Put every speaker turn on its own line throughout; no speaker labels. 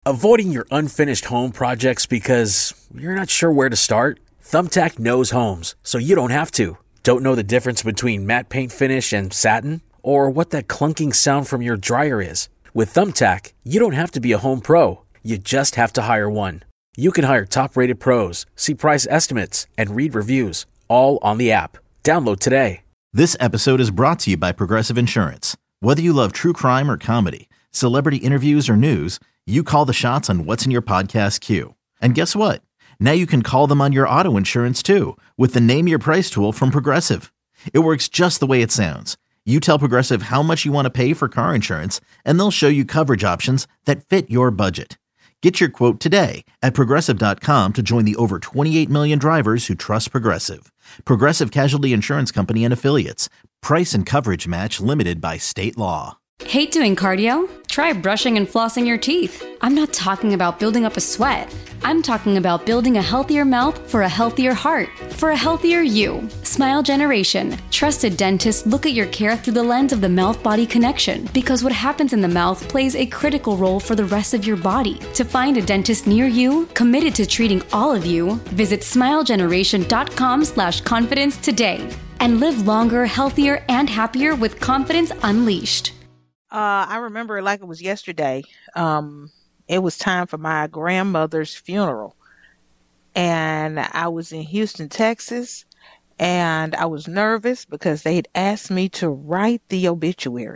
Avoiding your unfinished home projects because you're not sure where to start? Thumbtack knows homes, so you don't have to. Don't know the difference between matte paint finish and satin? Or what that clunking sound from your dryer is? With Thumbtack, you don't have to be a home pro. You just have to hire one. You can hire top-rated pros, see price estimates, and read reviews, all on the app. Download today.
This episode is brought to you by Progressive Insurance. Whether you love true crime or comedy, celebrity interviews or news, you call the shots on what's in your podcast queue. And guess what? Now you can call them on your auto insurance too with the Name Your Price tool from Progressive. It works just the way it sounds. You tell Progressive how much you want to pay for car insurance, and they'll show you coverage options that fit your budget. Get your quote today at Progressive.com to join the over 28 million drivers who trust Progressive. Progressive Casualty Insurance Company and Affiliates. Price and coverage match limited by state law.
Hate doing cardio? Try brushing and flossing your teeth. I'm not talking about building up a sweat. I'm talking about building a healthier mouth for a healthier heart, for a healthier you. Smile Generation. Trusted dentists look at your care through the lens of the mouth-body connection because what happens in the mouth plays a critical role for the rest of your body. To find a dentist near you, committed to treating all of you, visit smilegeneration.com/confidence today and live longer, healthier, and happier with confidence unleashed.
I remember it like it was yesterday. It was time for my grandmother's funeral. And I was in Houston, Texas, and I was nervous because they had asked me to write the obituary.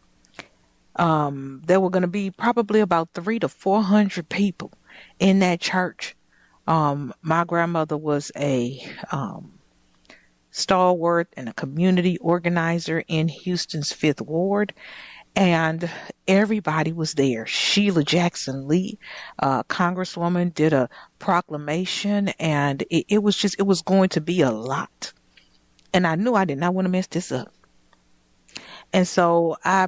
There were going to be probably about 300 to 400 people in that church. My grandmother was a stalwart and a community organizer in Houston's 5th Ward. And everybody was there. Sheila Jackson Lee, Congresswoman, did a proclamation, and it was going to be a lot. And I knew I did not want to mess this up. And so I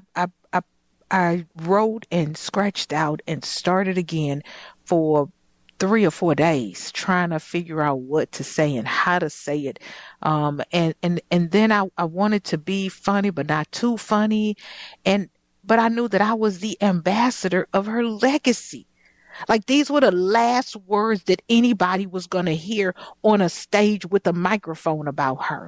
wrote and scratched out and started again for 3 or 4 days trying to figure out what to say and how to say it. And then I wanted to be funny, but not too funny. But I knew that I was the ambassador of her legacy. Like, these were the last words that anybody was going to hear on a stage with a microphone about her.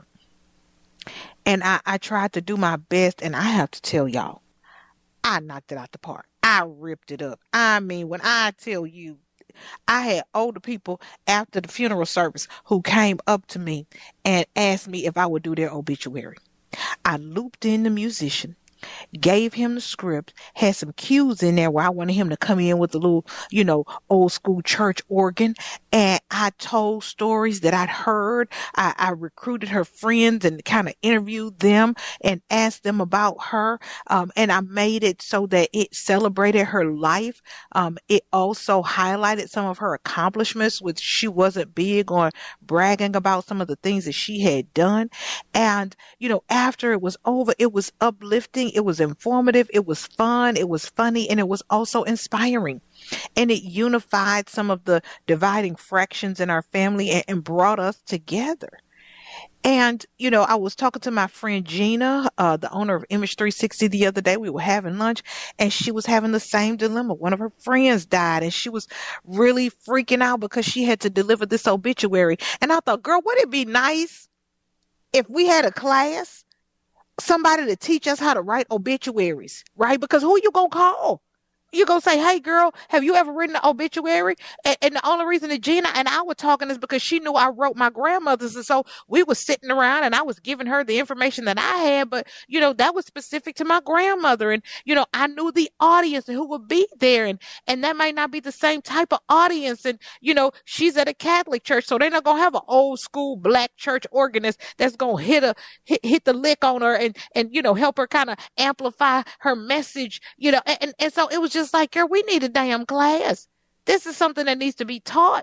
And I tried to do my best, and I have to tell y'all, I knocked it out the park. I ripped it up. I mean, when I tell you, I had older people after the funeral service who came up to me and asked me if I would do their obituary. I looped in the musician, gave him the script, had some cues in there where I wanted him to come in with a little, old school church organ. And I told stories that I'd heard. I recruited her friends and kind of interviewed them and asked them about her. And I made it so that it celebrated her life. It also highlighted some of her accomplishments, which she wasn't big on bragging about some of the things that she had done. And, after it was over, it was uplifting. It was informative. It was fun. It was funny. And it was also inspiring. And it unified some of the dividing fractions in our family and brought us together. And, I was talking to my friend Gina, the owner of Image 360 the other day. We were having lunch and she was having the same dilemma. One of her friends died and she was really freaking out because she had to deliver this obituary. And I thought, girl, wouldn't it be nice if we had a class, somebody to teach us how to write obituaries, right? Because who you gonna call? You're going to say, hey, girl, have you ever written an obituary? And the only reason that Gina and I were talking is because she knew I wrote my grandmother's. And so we were sitting around and I was giving her the information that I had. But, that was specific to my grandmother. And, I knew the audience and who would be there. And that might not be the same type of audience. And, she's at a Catholic church. So they're not going to have an old school black church organist that's going to hit the lick on her and help her kind of amplify her message, and so it was just like, girl, we need a damn class. This is something that needs to be taught.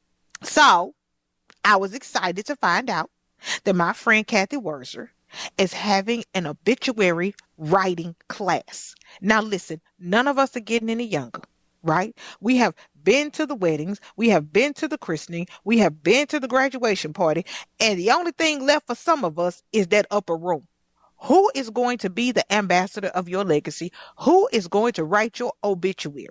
So I was excited to find out that my friend Kathy Werzer is having an obituary writing class. Now listen, none of us are getting any younger, right? We have been to the weddings. We have been to the christening. We have been to the graduation party. And the only thing left for some of us is that upper room. Who is going to be the ambassador of your legacy? Who is going to write your obituary?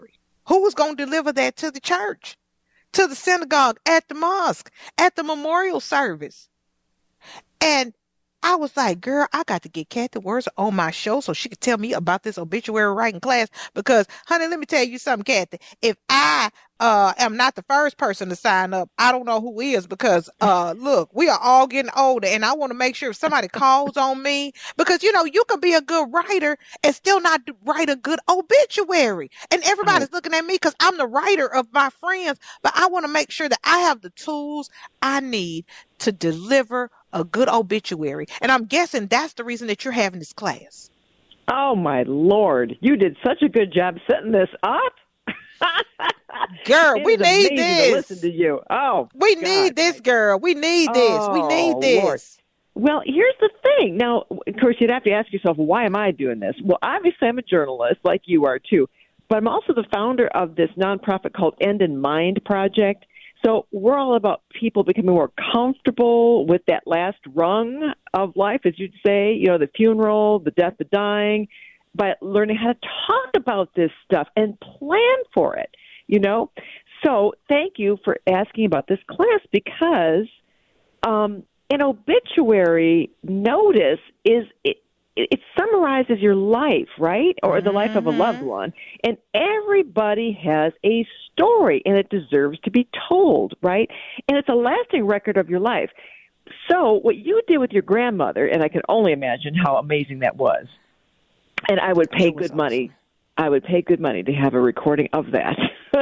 Who was going to deliver that to the church, to the synagogue, at the mosque, at the memorial service? And I was like, girl, I got to get Kathy Words on my show so she could tell me about this obituary writing class. Because, honey, let me tell you something, Kathy. If I am not the first person to sign up, I don't know who is. Because, look, we are all getting older, and I want to make sure if somebody calls on me, because, you know, you can be a good writer and still not write a good obituary. And everybody's looking at me because I'm the writer of my friends. But I want to make sure that I have the tools I need to deliver a good obituary. And I'm guessing that's the reason that you're having this class.
Oh, my Lord. You did such a good job setting this up.
Girl, we need this.
To listen to you. Oh,
we need this, girl. We need this. We need this.
Lord. Well, here's the thing. Now, of course, you'd have to ask yourself, why am I doing this? Well, obviously, I'm a journalist like you are, too. But I'm also the founder of this nonprofit called End in Mind Project. So we're all about people becoming more comfortable with that last rung of life, as you'd say, you know, the funeral, the death, the dying, by learning how to talk about this stuff and plan for it, you know. So thank you for asking about this class, because an obituary notice it summarizes your life, right? Or the life of a loved one. And everybody has a story, and it deserves to be told, right? And it's a lasting record of your life. So what you did with your grandmother, and I can only imagine how amazing that was. And I would pay good money. I would pay good money to have a recording of that.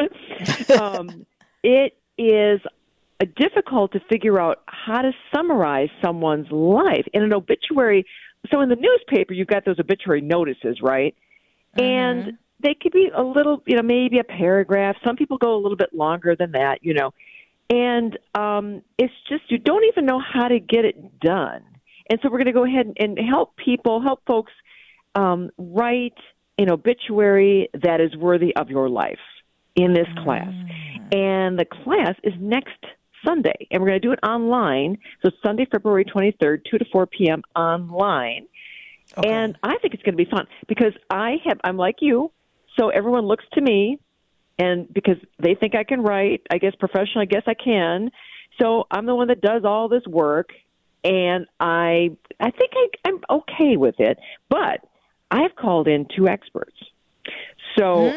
It is difficult to figure out how to summarize someone's life. In an obituary, so in the newspaper, you've got those obituary notices, right? And they could be a little, you know, maybe a paragraph. Some people go a little bit longer than that, you know. And it's just, you don't even know how to get it done. And so we're going to go ahead and help folks write an obituary that is worthy of your life in this class. And the class is next Sunday, and we're going to do it online. So Sunday, February 23rd, 2 to 4 p.m. online. Okay. And I think it's going to be fun because I'm like you, so everyone looks to me, and because they think I can write, I guess professionally, I guess I can. So I'm the one that does all this work, and I think I'm okay with it. But I've called in 2 experts. So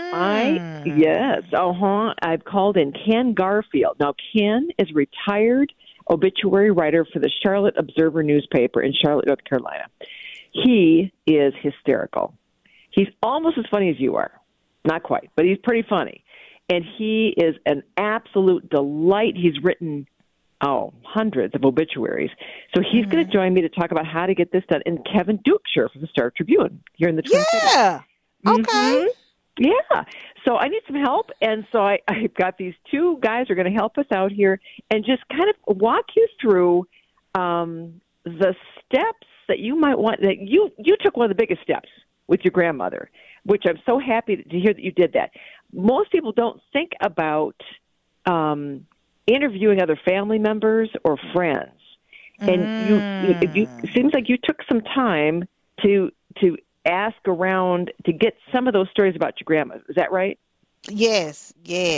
I've called in Ken Garfield. Now, Ken is a retired obituary writer for the Charlotte Observer newspaper in Charlotte, North Carolina. He is hysterical. He's almost as funny as you are. Not quite, but he's pretty funny. And he is an absolute delight. He's written, hundreds of obituaries. So he's going to join me to talk about how to get this done. And Kevin Dukeshire from the Star Tribune here in the Twin Cities.
Yeah. Okay.
Yeah. So I need some help. And so I've got these 2 guys who are going to help us out here and just kind of walk you through the steps that you might want. That you took one of the biggest steps with your grandmother, which I'm so happy to hear that you did that. Most people don't think about interviewing other family members or friends. And it seems like you took some time to ask around to get some of those stories about your grandma. Is that right?
Yes.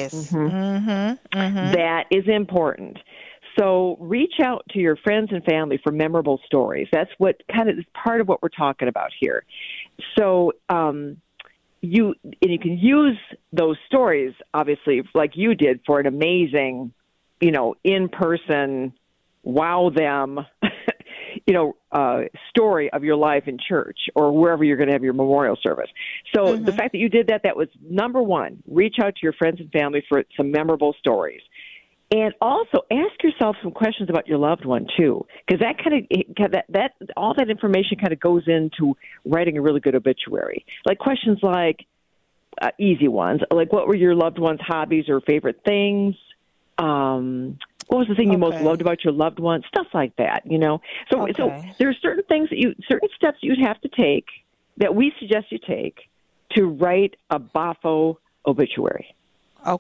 That is important. So reach out to your friends and family for memorable stories. That's what kind of is part of what we're talking about here. So you can use those stories, obviously, like you did, for an amazing, in-person, wow them, story of your life in church or wherever you're going to have your memorial service. So the fact that you did that was number one. Reach out to your friends and family for some memorable stories. And also ask yourself some questions about your loved one too, because that all that information kind of goes into writing a really good obituary. Like questions like easy ones, like what were your loved one's hobbies or favorite things? What was the thing you most loved about your loved one? Stuff like that, So there are certain things certain steps you'd have to take that we suggest you take to write a Bafo obituary.
Okay.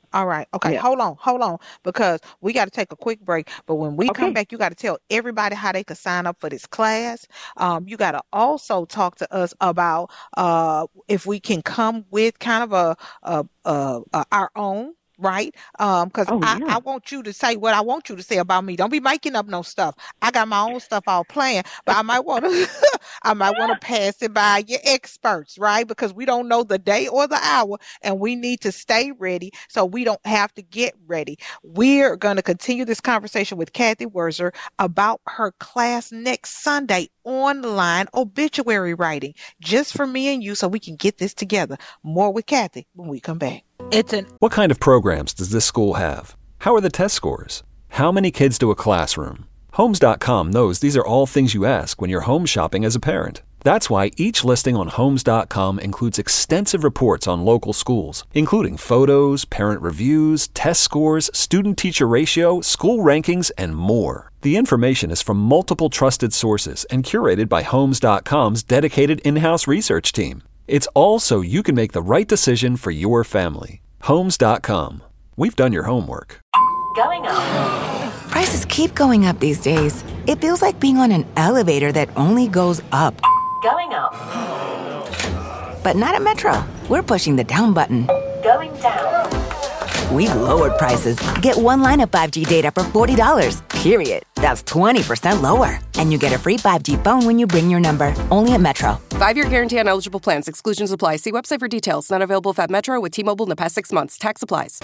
All right. Okay.
Yeah.
Hold on, because we got to take a quick break. But when we come
Okay.
back, you got to tell everybody how they could sign up for this class. You got to also talk to us about if we can come with kind of our own. Right? Because
Oh,
I
yeah.
want you to say what I want you to say about me. Don't be making up no stuff. I got my own stuff all planned, but I might want to I might want to pass it by your experts, right? Because we don't know the day or the hour, and we need to stay ready so we don't have to get ready. We're going to continue this conversation with Kathy Werzer about her class next Sunday, online obituary writing, just for me and you, so we can get this together. More with Kathy when we come back.
What kind of programs does this school have? How are the test scores? How many kids do a classroom? Homes.com knows these are all things you ask when you're home shopping as a parent. That's why each listing on Homes.com includes extensive reports on local schools, including photos, parent reviews, test scores, student-teacher ratio, school rankings, and more. The information is from multiple trusted sources and curated by Homes.com's dedicated in-house research team. It's all so you can make the right decision for your family. Homes.com. We've done your homework.
Going up. Prices keep going up these days. It feels like being on an elevator that only goes up. Going up. But not at Metro. We're pushing the down button. Going down. We've lowered prices. Get one line of 5G data for $40, period. That's 20% lower. And you get a free 5G phone when you bring your number. Only at Metro.
5-year guarantee on eligible plans. Exclusions apply. See website for details. Not available at Metro with T-Mobile in the past 6 months. Tax applies.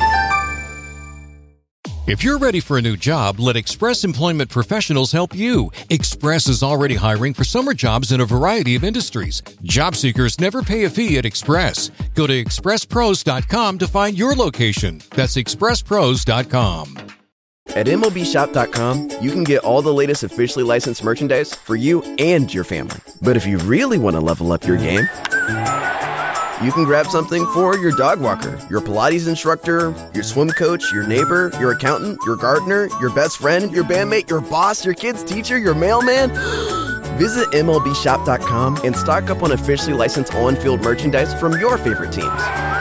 If you're ready for a new job, let Express Employment Professionals help you. Express is already hiring for summer jobs in a variety of industries. Job seekers never pay a fee at Express. Go to expresspros.com to find your location. That's expresspros.com.
At MLBshop.com, you can get all the latest officially licensed merchandise for you and your family. But if you really want to level up your game, you can grab something for your dog walker, your Pilates instructor, your swim coach, your neighbor, your accountant, your gardener, your best friend, your bandmate, your boss, your kid's teacher, your mailman. Visit MLBshop.com and stock up on officially licensed on-field merchandise from your favorite teams.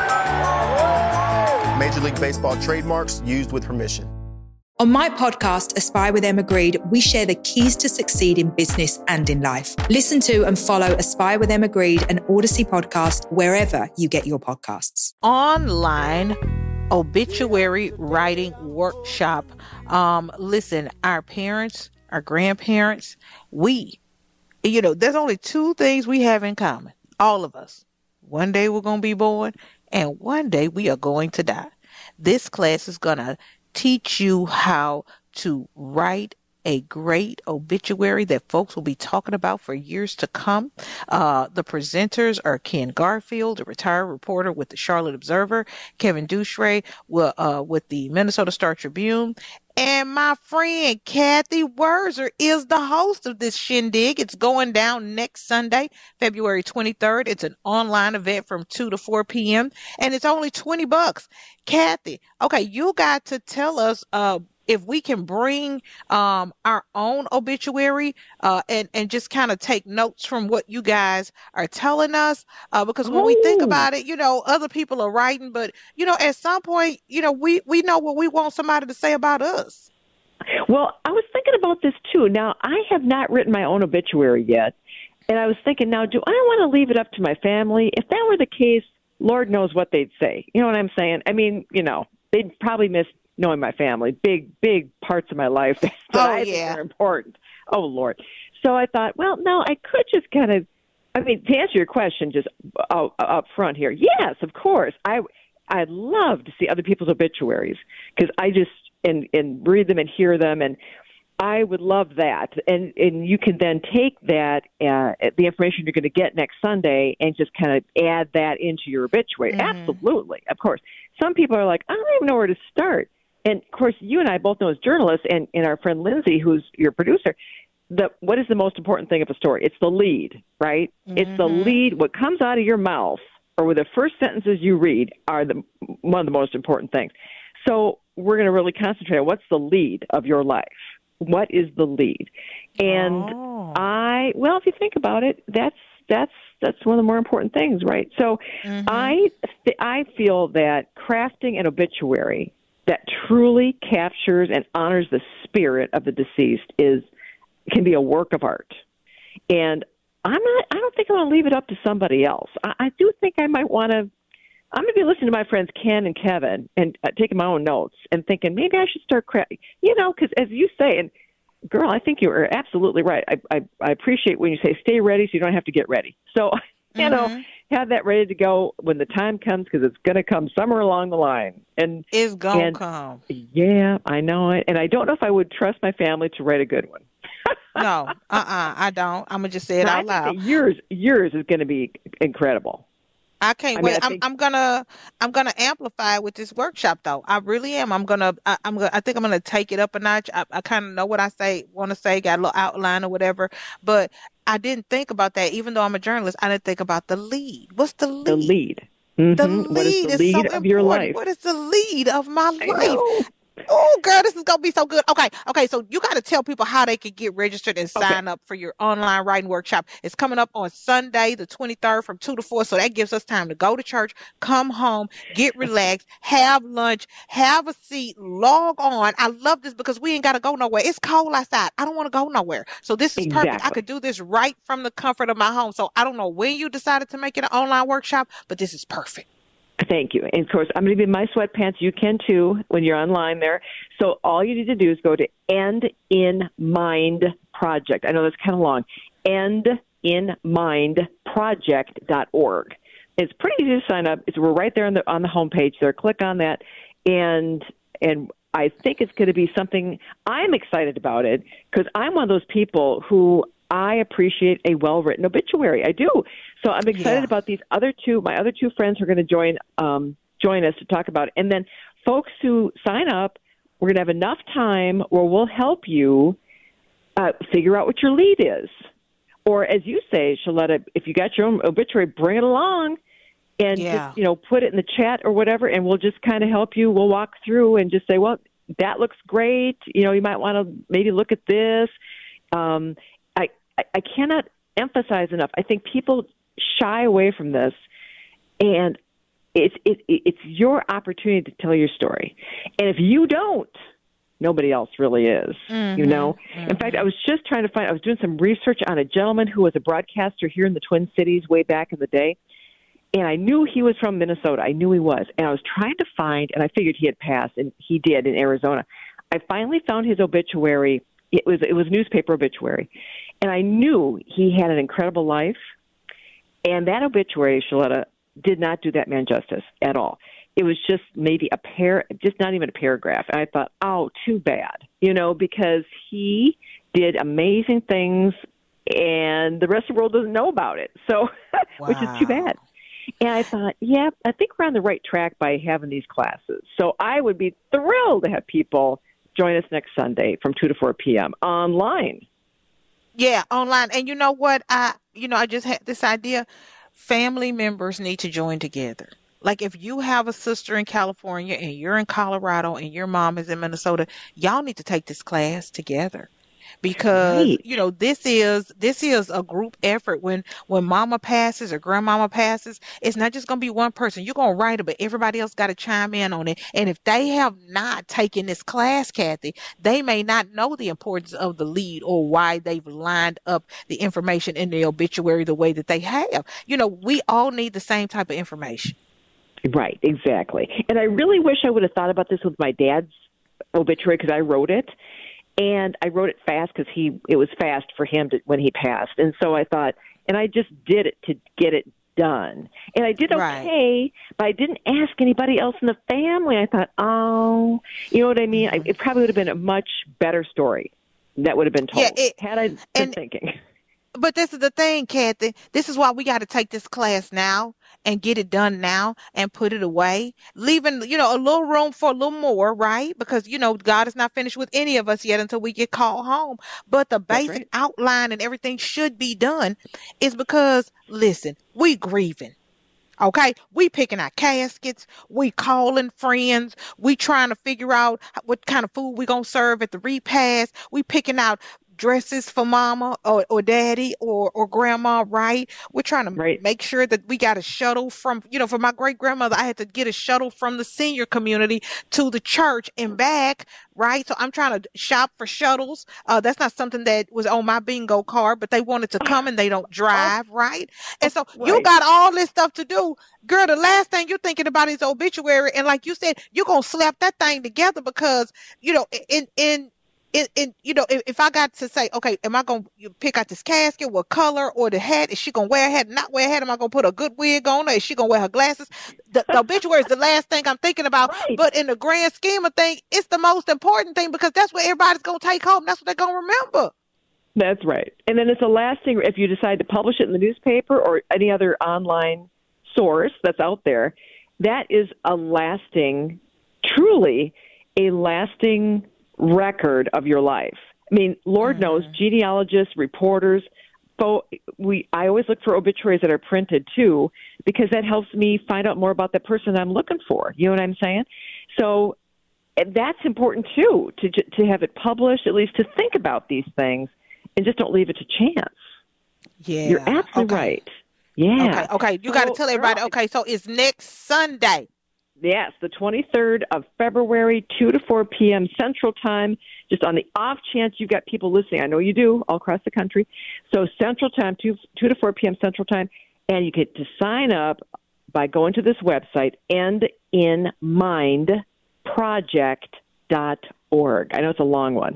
Major League Baseball trademarks used with permission.
On my podcast, Aspire with Emma Greed, we share the keys to succeed in business and in life. Listen to and follow Aspire with Emma Greed, an Odyssey podcast, wherever you get your podcasts.
Online obituary writing workshop. Listen, our parents, our grandparents, there's only two things we have in common. All of us. One day we're going to be born, and one day we are going to die. This class is going to teach you how to write a great obituary that folks will be talking about for years to come. The presenters are Ken Garfield, a retired reporter with the Charlotte Observer, Kevin Dushray with the Minnesota Star Tribune, and my friend Kathy Werzer is the host of this shindig. It's going down next Sunday, February 23rd. It's an online event from 2 to 4 p.m. and it's only $20. Kathy, okay, you got to tell us if we can bring our own obituary and just kind of take notes from what you guys are telling us, because when we think about it, other people are writing, but at some point, we know what we want somebody to say about us.
Well, I was thinking about this too. Now, I have not written my own obituary yet, and I was thinking, now, do I want to leave it up to my family? If that were the case, Lord knows what they'd say. You know what I'm saying? I mean, they'd probably miss knowing my family, big parts of my life that I think are important. Oh, Lord. So I thought, well, no, I could just kind of, to answer your question just up front here, yes, of course. I'd love to see other people's obituaries because I just, and read them and hear them, and I would love that. And you can then take that, the information you're going to get next Sunday, and just kind of add that into your obituary. Mm-hmm. Absolutely, of course. Some people are like, I don't even know where to start. And, of course, you and I both know as journalists, and our friend Lindsay, who's your producer, what is the most important thing of a story? It's the lead, right? Mm-hmm. It's the lead. What comes out of your mouth or with the first sentences you read are one of the most important things. So we're going to really concentrate on what's the lead of your life. What is the lead? And if you think about it, that's that's one of the more important things, right? So I feel that crafting an obituary that truly captures and honors the spirit of the deceased can be a work of art. And I don't think I want to leave it up to somebody else. I do think I might want to. I'm going to be listening to my friends Ken and Kevin and taking my own notes and thinking maybe I should start crafting, because as you say, and girl, I think you are absolutely right. I appreciate when you say stay ready so you don't have to get ready. So, have that ready to go when the time comes, because it's going to come somewhere along the line. And
it's going to come.
Yeah, I know it. And I don't know if I would trust my family to write a good one.
No, I don't. I'm going to just say it out loud.
Yours is going to be incredible.
I can't wait. I'm gonna amplify it with this workshop, though. I really am. I think I'm gonna take it up a notch. I kind of know what want to say, got a little outline or whatever, but I didn't think about that. Even though I'm a journalist, I didn't think about the lead. What's the lead?
The lead.
Mm-hmm. The
lead.
What is the lead
of your life?
What is the lead of my life? Oh, girl, this is going to be so good. Okay, so you got to tell people how they can get registered and sign up for your online writing workshop. It's coming up on Sunday, the 23rd from 2 to 4, so that gives us time to go to church, come home, get relaxed, have lunch, have a seat, log on. I love this because we ain't got to go nowhere. It's cold outside. I don't want to go nowhere. So this is perfect. I could do this right from the comfort of my home. So I don't know when you decided to make it an online workshop, but this is perfect.
Thank you. And, of course, I'm going to be in my sweatpants. You can, too, when you're online there. So all you need to do is go to End in Mind Project. I know that's kind of long. endinmindproject.org. It's pretty easy to sign up. We're right there on the homepage there. Click on that. And I think it's going to be something – I'm excited about it because I'm one of those people who I appreciate a well-written obituary. I do. So I'm excited about my other two friends who are going to join us to talk about it. And then folks who sign up, we're going to have enough time where we'll help you figure out what your lead is. Or as you say, Shaletta, if you got your own obituary, bring it along and just, put it in the chat or whatever, and we'll just kind of help you. We'll walk through and just say, well, that looks great. You might want to maybe look at this. I cannot emphasize enough. I think people shy away from this, and it's your opportunity to tell your story. And if you don't, nobody else really is. In fact, I was just trying to I was doing some research on a gentleman who was a broadcaster here in the Twin Cities way back in the day, and I knew he was from Minnesota. I knew he was, and I was trying to find, and I figured he had passed, and he did in Arizona. I finally found his obituary. It was newspaper obituary, and I knew he had an incredible life. And that obituary, Shaletta, did not do that man justice at all. It was just maybe just not even a paragraph. And I thought, oh, too bad, because he did amazing things and the rest of the world doesn't know about it. So, which is too bad. And I thought, I think we're on the right track by having these classes. So I would be thrilled to have people join us next Sunday from 2 to 4 p.m. online.
Yeah, online. And you know what? I just had this idea. Family members need to join together. Like if you have a sister in California and you're in Colorado and your mom is in Minnesota, y'all need to take this class together. Because, this is a group effort. When mama passes or grandmama passes, it's not just going to be one person. You're going to write it, but everybody else got to chime in on it. And if they have not taken this class, Kathy, they may not know the importance of the lead or why they've lined up the information in the obituary the way that they have. We all need the same type of information.
Right, exactly. And I really wish I would have thought about this with my dad's obituary because I wrote it. And I wrote it fast because it was fast for him when he passed. And so I thought, and I just did it to get it done. And I did okay, but I didn't ask anybody else in the family. I thought, oh, you know what I mean? It probably would have been a much better story that would have been told had I been thinking.
But this is the thing, Kathy. This is why we got to take this class now and get it done now and put it away, leaving, a little room for a little more, right? Because, God is not finished with any of us yet until we get called home. But the basic outline and everything should be done is because, listen, we grieving. Okay, we picking our caskets, we calling friends, we trying to figure out what kind of food we gonna serve at the repast, we picking out dresses for mama or daddy or grandma, right? We're trying to make sure that we got a shuttle from, for my great grandmother, I had to get a shuttle from the senior community to the church and back, right? So I'm trying to shop for shuttles. That's not something that was on my bingo card, but they wanted to come and they don't drive, right? And so you got all this stuff to do. Girl, the last thing you're thinking about is obituary. And like you said, you're going to slap that thing together because, if I got to say, okay, am I going to pick out this casket, what color, or the hat? Is she going to wear a hat, not wear a hat? Am I going to put a good wig on her? Is she going to wear her glasses? The obituary is the last thing I'm thinking about. Right. But in the grand scheme of things, it's the most important thing because that's what everybody's going to take home. That's what they're going to remember.
That's right. And then it's the last thing, if you decide to publish it in the newspaper or any other online source that's out there, that is truly a lasting record of your life. I mean, Lord knows, genealogists, reporters, I always look for obituaries that are printed too, because that helps me find out more about the person I'm looking for. You know what I'm saying? So that's important too, to have it published, at least to think about these things, and just don't leave it to chance.
Yeah,
you're absolutely right. Yeah.
Okay. You got to tell everybody. Okay, so it's next Sunday.
Yes, the 23rd of February, 2 to 4 p.m. Central Time, just on the off chance you've got people listening. I know you do all across the country. So Central Time, 2 to 4 p.m. Central Time, and you get to sign up by going to this website, endinmindproject.org. I know it's a long one,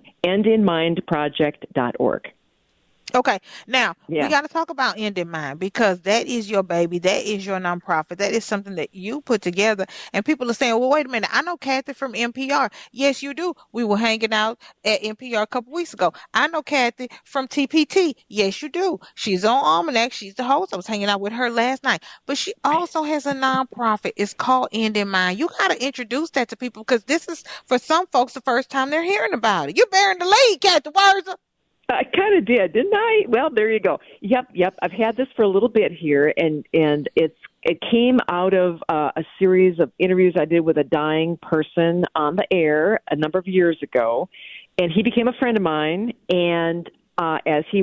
endinmindproject.org.
Okay, now we got to talk about End in Mind because that is your baby. That is your nonprofit. That is something that you put together. And people are saying, well, wait a minute. I know Kathy from NPR. Yes, you do. We were hanging out at NPR a couple weeks ago. I know Kathy from TPT. Yes, you do. She's on Almanac. She's the host. I was hanging out with her last night. But she also has a nonprofit. It's called End in Mind. You got to introduce that to people because this is, for some folks, the first time they're hearing about it. You're bearing the lead, Kathy Wurzer.
I kind of did, didn't I? Well, there you go. Yep. I've had this for a little bit here, and it came out of a series of interviews I did with a dying person on the air a number of years ago, and he became a friend of mine. And as he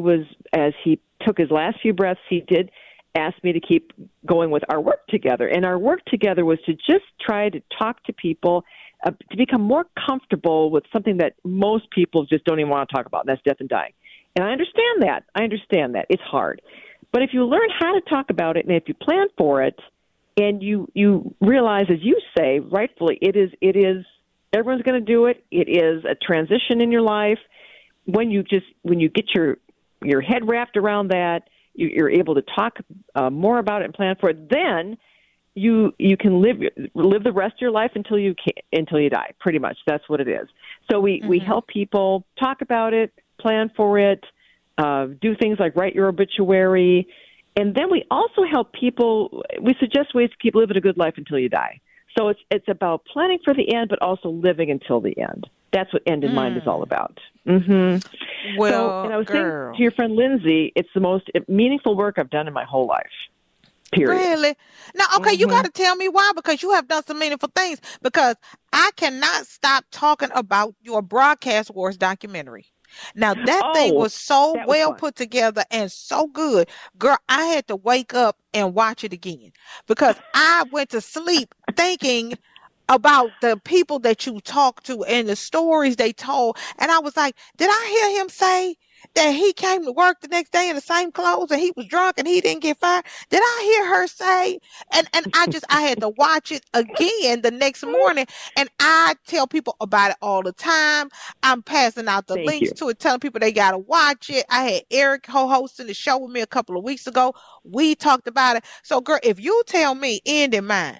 took his last few breaths, he did ask me to keep going with our work together. And our work together was to just try to talk to people to become more comfortable with something that most people just don't even want to talk about, and that's death and dying. And I understand that. It's hard. But if you learn how to talk about it, and if you plan for it, and you realize, as you say, rightfully, it is everyone's going to do it. It is a transition in your life. When you get your head wrapped around that, you're able to talk more about it and plan for it, then you can live the rest of your life until you die. Pretty much, that's what it is. So we help people talk about it, plan for it, do things like write your obituary, and then we also help people. We suggest ways to keep living a good life until you die. So it's about planning for the end, but also living until the end. That's what End in Mind is all about. Mm-hmm.
Well,
and I was saying to your friend Lindsay, it's the most meaningful work I've done in my whole life. Period.
Really? Now, okay, you got to tell me why, because you have done some meaningful things. Because I cannot stop talking about your Broadcast Wars documentary. Now, that thing was so well put together and so good. Girl, I had to wake up and watch it again because I went to sleep thinking about the people that you talked to and the stories they told. And I was like, did I hear him say that he came to work the next day in the same clothes and he was drunk and he didn't get fired? Did I hear her say? And I had to watch it again the next morning. And I tell people about it all the time. I'm passing out the links to it, telling people they got to watch it. I had Eric co-hosting the show with me a couple of weeks ago. We talked about it. So girl, if you tell me End in Mind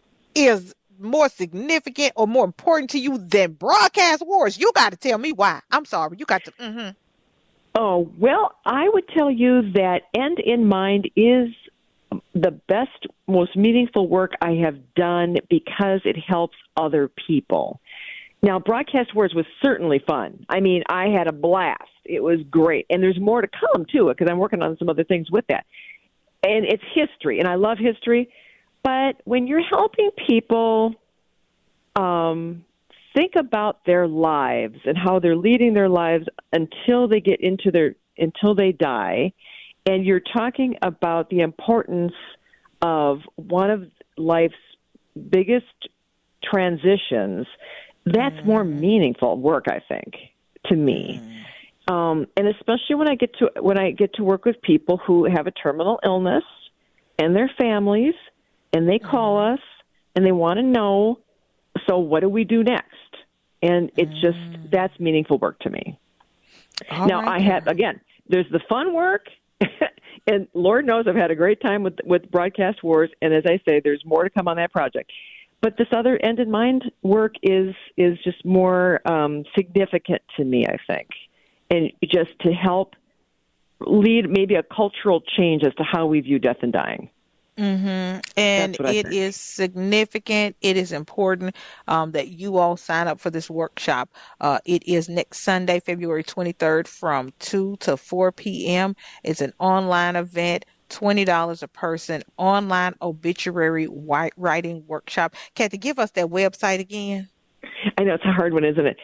is more significant or more important to you than Broadcast Wars, you got to tell me why. I'm sorry. You got to.
Oh, well, I would tell you that End in Mind is the best, most meaningful work I have done because it helps other people. Now, Broadcast Wars was certainly fun. I mean, I had a blast. It was great. And there's more to come, too, because I'm working on some other things with that. And it's history, and I love think think about their lives and how they're leading their lives until they until they die, and you're talking about the importance of one of life's biggest transitions, that's more meaningful work, I think, to me. And especially when I get to work with people who have a terminal illness and their families, and they call us and they want to know, so what do we do next? And it's just, that's meaningful work to me. Now, I have, again, there's the fun work, and Lord knows I've had a great time with Broadcast Wars, and as I say, there's more to come on that project. But this other end in mind work is just more significant to me, I think, and just to help lead maybe a cultural change as to how we view death and dying.
And it is significant. It is important that you all sign up for this workshop. It is next Sunday, February 23rd from 2 to 4 p.m. It's an online event. $20 a person, online obituary writing workshop. Kathy, give us that website again.
I know it's a hard one, isn't it?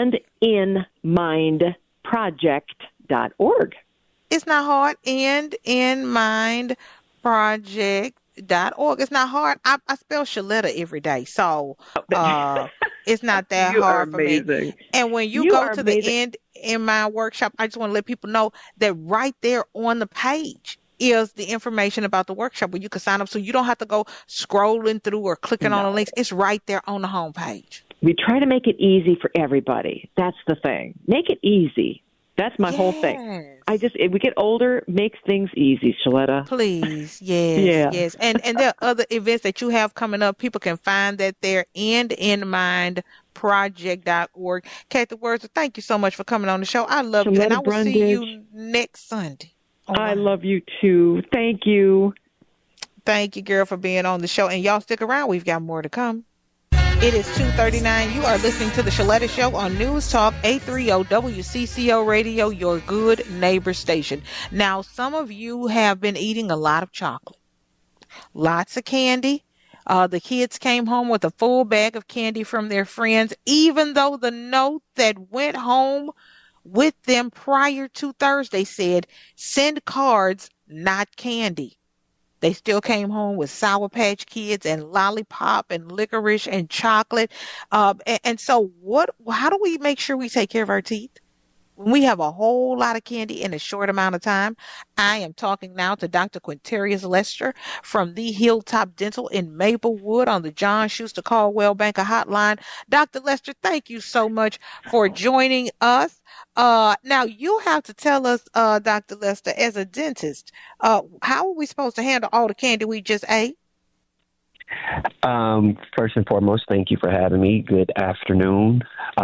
andinmindproject.org.
It's not hard. andinmindproject.org. It's not hard. I spell Shaletta every day, so it's not that hard for me. And when you go to the End in Mind workshop, I just want to let people know that right there on the page is the information about the workshop where you can sign up, so you don't have to go scrolling through or clicking on the links. It's right there on the homepage.
We try to make it easy for everybody. That's the thing. Make it easy. That's my whole thing. If we get older, make things easy, Shaletta.
Please, yes. And there are other events that you have coming up. People can find that there, andinmindproject.org. Kathy Words, thank you so much for coming on the show. I love you, and I will see you next Sunday.
I love you too. Thank you.
Thank you, girl, for being on the show. And y'all stick around. We've got more to come. It is 2:39. You are listening to The Shaletta Show on News Talk 830 WCCO Radio, your good neighbor station. Now, some of you have been eating a lot of chocolate, lots of candy. The kids came home with a full bag of candy from their friends, even though the note that went home with them prior to Thursday said, send cards, not candy. They still came home with Sour Patch Kids and lollipop and licorice and chocolate. And so how do we make sure we take care of our teeth when we have a whole lot of candy in a short amount of time? I am talking now to Dr. Quintarius Lester from the Hilltop Dental in Maplewood on the John Schuster Caldwell Banker Hotline. Dr. Lester, thank you so much for joining us. Now, you have to tell us, Dr. Lester, as a dentist, how are we supposed to handle all the candy we just ate?
First and foremost, thank you for having me. Good afternoon.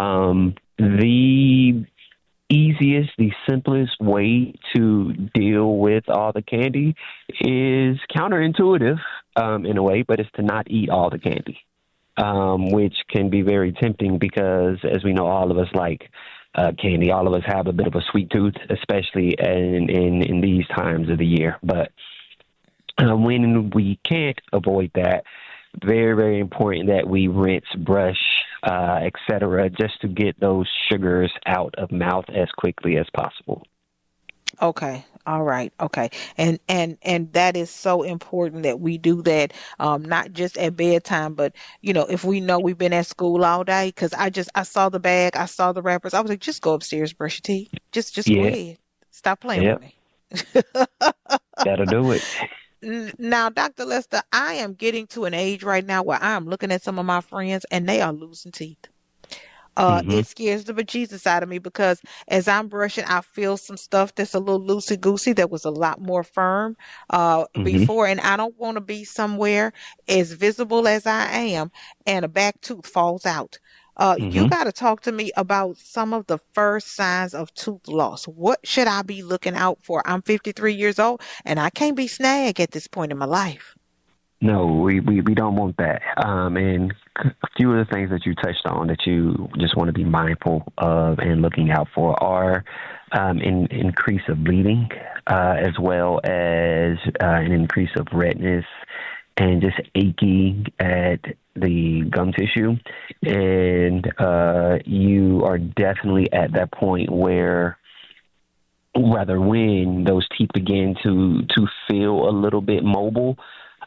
The easiest, the simplest way to deal with all the candy is counterintuitive in a way, but it's to not eat all the candy, which can be very tempting because, as we know, all of us like candy. All of us have a bit of a sweet tooth, especially in these times of the year. But when we can't avoid that, very, very important that we rinse, brush, etc., just to get those sugars out of mouth as quickly as possible.
Okay. All right. Okay. And that is so important that we do that, not just at bedtime, but, if we know we've been at school all day, because I saw the bag, I saw the wrappers. I was like, just go upstairs, brush your teeth. Just go ahead. Stop playing with me.
That'll do it.
Now, Dr. Lester, I am getting to an age right now where I'm looking at some of my friends and they are losing teeth. It scares the bejesus out of me because as I'm brushing, I feel some stuff that's a little loosey-goosey that was a lot more firm before, and I don't want to be somewhere as visible as I am and a back tooth falls out. You got to talk to me about some of the first signs of tooth loss. What should I be looking out for? I'm 53 years old, and I can't be snagged at this point in my life.
No, we don't want that. And a few of the things that you touched on that you just want to be mindful of and looking out for are an increase of bleeding, as well as an increase of redness and just aching at the gum tissue, and you are definitely at that point where, rather when those teeth begin to feel a little bit mobile,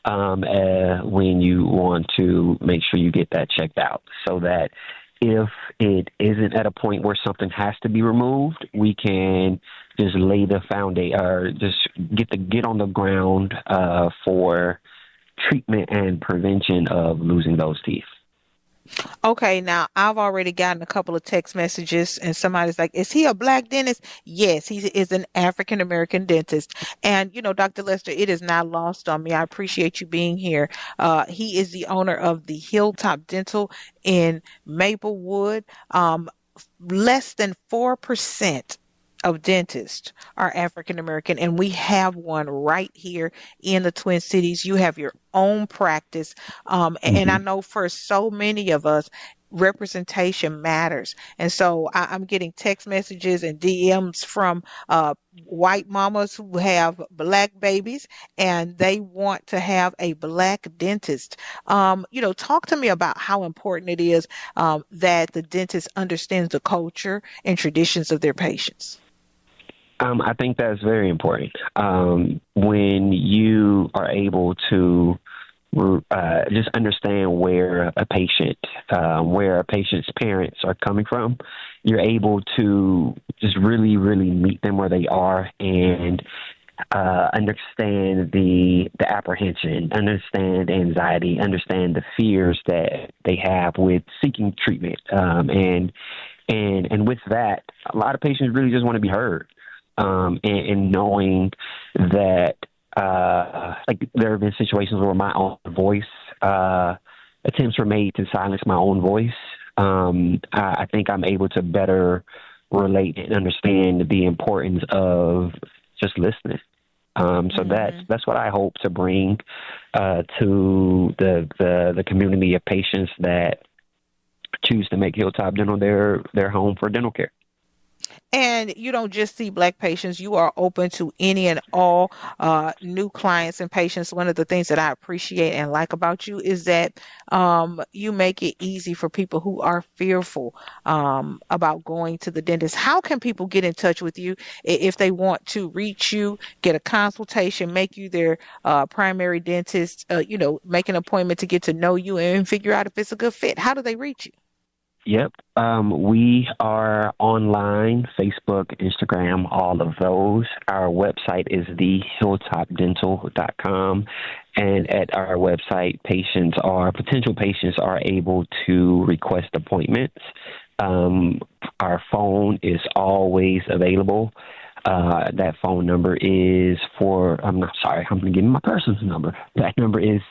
when you want to make sure you get that checked out, so that if it isn't at a point where something has to be removed, we can just lay the foundation, or just get on the ground for treatment and prevention of losing those teeth.
Okay, now I've already gotten a couple of text messages, and somebody's like, is he a black dentist? Yes, he is an African American dentist. And, Dr. Lester, it is not lost on me. I appreciate you being here. He is the owner of the Hilltop Dental in Maplewood. Less than 4% of dentists are African American, and we have one right here in the Twin Cities. You have your own practice, and I know for so many of us, representation matters. And so I'm getting text messages and DMs from white mamas who have black babies, and they want to have a black dentist. Talk to me about how important it is that the dentist understands the culture and traditions of their patients.
I think that's very important. When you are able to just understand where a patient's parents are coming from, you're able to just really, really meet them where they are and understand the apprehension, understand anxiety, understand the fears that they have with seeking treatment. And with that, a lot of patients really just want to be heard. And knowing that, there have been situations where my own voice, attempts were made to silence my own voice. I think I'm able to better relate and understand the importance of just listening. So that's what I hope to bring to the community of patients that choose to make Hilltop Dental their home for dental care.
And you don't just see black patients. You are open to any and all new clients and patients. One of the things that I appreciate and like about you is that you make it easy for people who are fearful about going to the dentist. How can people get in touch with you if they want to reach you, get a consultation, make you their primary dentist, make an appointment to get to know you and figure out if it's a good fit? How do they reach you?
Yep. We are online, Facebook, Instagram, all of those. Our website is thehilltopdental.com. And at our website, potential patients are able to request appointments. Our phone is always available. That phone number is I'm going to give you my person's number. That number is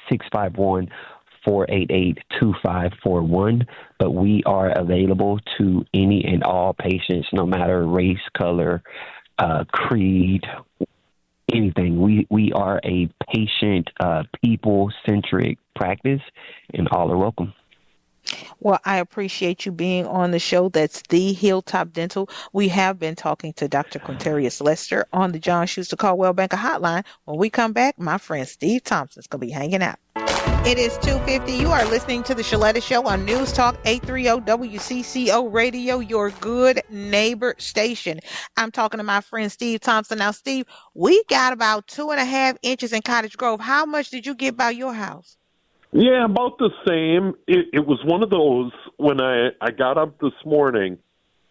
651-488-2541, but we are available to any and all patients, no matter race, color, creed, anything. We are a patient, people-centric practice, and all are welcome.
Well, I appreciate you being on the show. That's the Hilltop Dental. We have been talking to Dr. Quintarius Lester on the John Schuster Caldwell Banker Hotline. When we come back, my friend Steve Thompson's going to be hanging out. It is 2:50. You are listening to The Shaletta Show on News Talk 830 WCCO Radio, your good neighbor station. I'm talking to my friend Steve Thompson. Now, Steve, we got about 2.5 inches in Cottage Grove. How much did you get by your house?
Yeah, about the same. It was one of those when I got up this morning.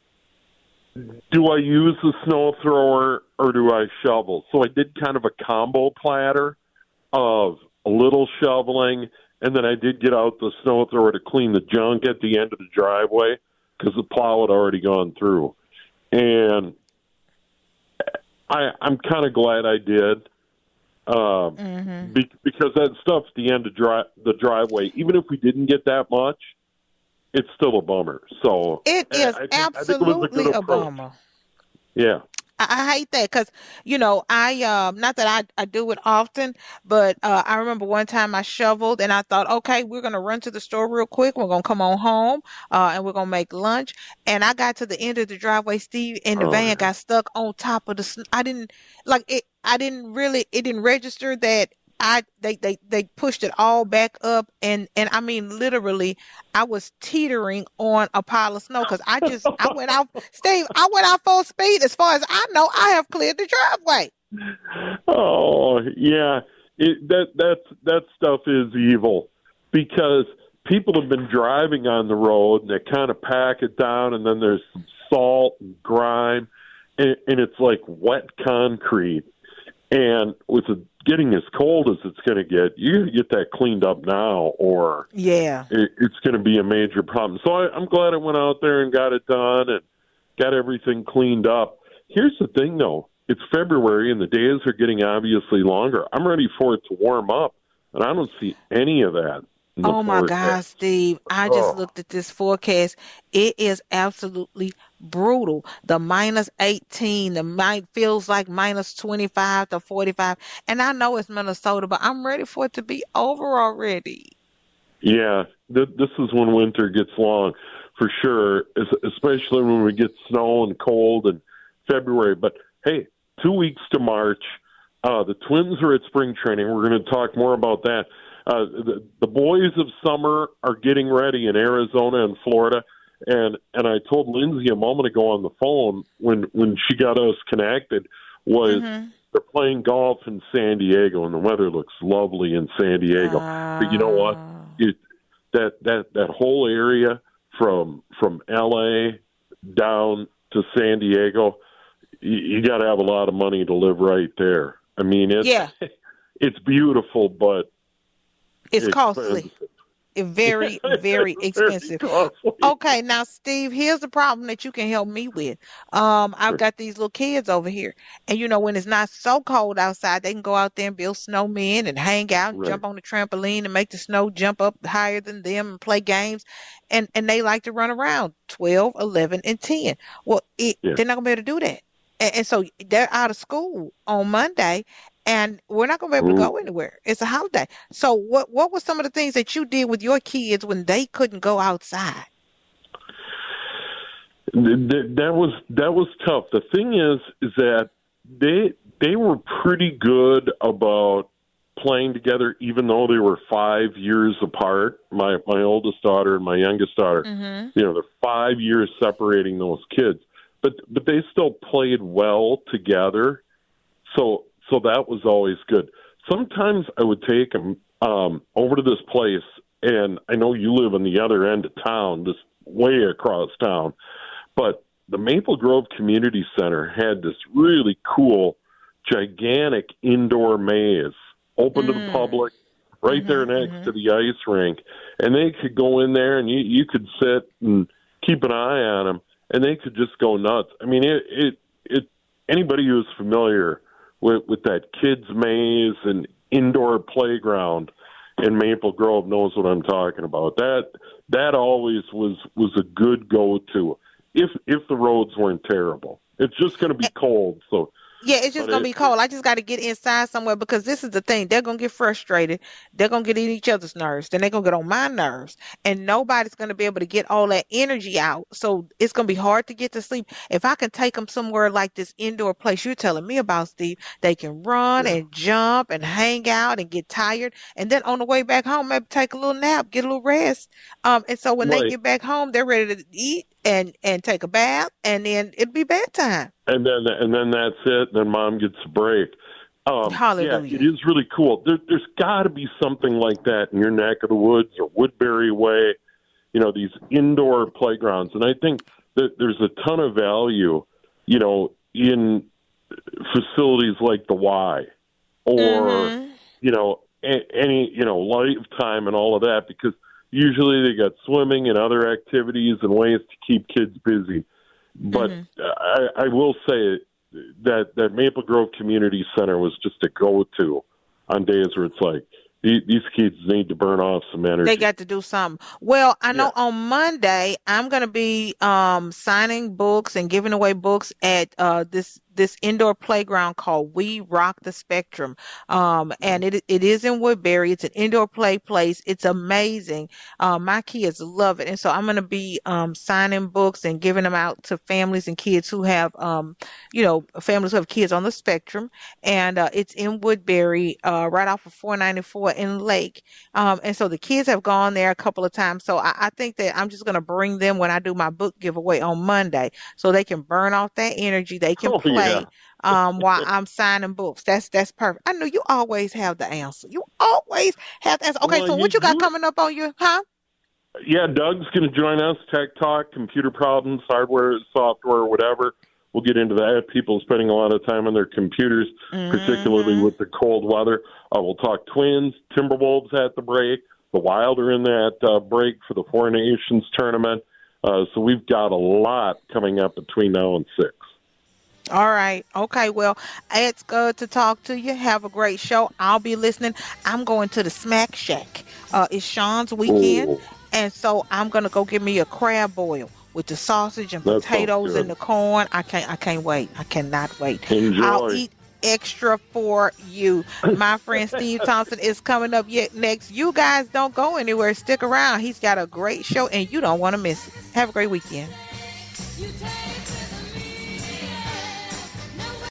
Do I use the snow thrower or do I shovel? So I did kind of a combo platter of a little shoveling, and then I did get out the snow thrower to clean the junk at the end of the driveway because the plow had already gone through. And I'm kind of glad I did. Because that stuff at the end of the driveway, even if we didn't get that much, it's still a bummer. So
it is absolutely a bummer.
Yeah.
I hate that because, I not that I do it often, but I remember one time I shoveled and I thought, okay, we're going to run to the store real quick. We're going to come on home and we're going to make lunch. And I got to the end of the driveway, Steve, and the van got stuck on top of it didn't register that they pushed it all back up, and I mean literally I was teetering on a pile of snow because I went out, Steve, I went out full speed. As far as I know, I have cleared the driveway.
Oh yeah, that stuff is evil because people have been driving on the road and they kind of pack it down, and then there's some salt and grime, and it's like wet concrete. And with it getting as cold as it's going to get, you get that cleaned up now, or it's going to be a major problem. So I'm glad I went out there and got it done and got everything cleaned up. Here's the thing, though. It's February, and the days are getting obviously longer. I'm ready for it to warm up, and I don't see any of that.
Oh, my God, Steve. I just looked at this forecast. It is absolutely brutal. The minus 18, feels like minus 25 to 45. And I know it's Minnesota, but I'm ready for it to be over already.
Yeah, this is when winter gets long, for sure, especially when we get snow and cold in February. But, hey, 2 weeks to March. The Twins are at spring training. We're going to talk more about that. The boys of summer are getting ready in Arizona and Florida, and I told Lindsay a moment ago on the phone when she got us connected was they're playing golf in San Diego, and the weather looks lovely in San Diego. But you know what? That whole area from LA down to San Diego, you got to have a lot of money to live right there. I mean, it's beautiful, but
it's costly. It's very, very expensive. Okay, now, Steve, here's the problem that you can help me with. I've got these little kids over here. And, when it's not so cold outside, they can go out there and build snowmen and hang out and jump on the trampoline and make the snow jump up higher than them and play games. And they like to run around 12, 11, and 10. Well, they're not going to be able to do that. And so they're out of school on Monday. And we're not going to be able to go anywhere. It's a holiday. So what were some of the things that you did with your kids when they couldn't go outside?
That was tough. The thing is that they were pretty good about playing together, even though they were 5 years apart. My oldest daughter and my youngest daughter, they're 5 years separating those kids, but they still played well together. So that was always good. Sometimes I would take them over to this place, and I know you live on the other end of town, this way across town, but the Maple Grove Community Center had this really cool, gigantic indoor maze open to the public right there next to the ice rink. And they could go in there, and you could sit and keep an eye on them, and they could just go nuts. I mean, anybody who's familiar with that kids maze and indoor playground in Maple Grove knows what I'm talking about. That always was a good go-to if the roads weren't terrible. It's just going to be cold, so
yeah, it's just going to be cold. I just got to get inside somewhere, because this is the thing. They're going to get frustrated. They're going to get in each other's nerves. Then they're going to get on my nerves. And nobody's going to be able to get all that energy out. So it's going to be hard to get to sleep. If I can take them somewhere like this indoor place you're telling me about, Steve, they can run and jump and hang out and get tired. And then on the way back home, maybe take a little nap, get a little rest. And so when they get back home, they're ready to eat and take a bath, and then it'd be bedtime.
And then that's it. Then mom gets a break.
Hallelujah.
Yeah, it is really cool. There's got to be something like that in your neck of the woods or Woodbury Way, these indoor playgrounds. And I think that there's a ton of value, in facilities like the Y or, any, Lifetime and all of that, because usually they got swimming and other activities and ways to keep kids busy. But I will say that Maple Grove Community Center was just a go-to on days where it's like, these kids need to burn off some energy.
They got to do something. Well, I know on Monday I'm going to be signing books and giving away books at this this indoor playground called We Rock the Spectrum. And it is in Woodbury. It's an indoor play place. It's amazing. My kids love it. And so I'm going to be signing books and giving them out to families and kids who have, families who have kids on the spectrum. And it's in Woodbury, right off of 494 in Lake. And so the kids have gone there a couple of times. So I think that I'm just going to bring them when I do my book giveaway on Monday so they can burn off that energy. They can play while I'm signing books. That's perfect. I know you always have the answer. You always have the answer. Okay, so what you got coming up on your,
Yeah, Doug's going to join us, Tech Talk, computer problems, hardware, software, whatever. We'll get into that. People spending a lot of time on their computers, particularly with the cold weather. We'll talk Twins, Timberwolves at the break. The Wild are in that break for the Four Nations tournament. So we've got a lot coming up between now and 6.
All right. Okay. Well, it's good to talk to you. Have a great show. I'll be listening. I'm going to the Smack Shack. It's Sean's weekend. And so I'm going to go get me a crab boil with the sausage and potatoes and the corn. I can't wait. I cannot wait.
Enjoy.
I'll eat extra for you. My friend Steve Thompson is coming up yet next. You guys don't go anywhere. Stick around. He's got a great show and you don't want to miss it. Have a great weekend.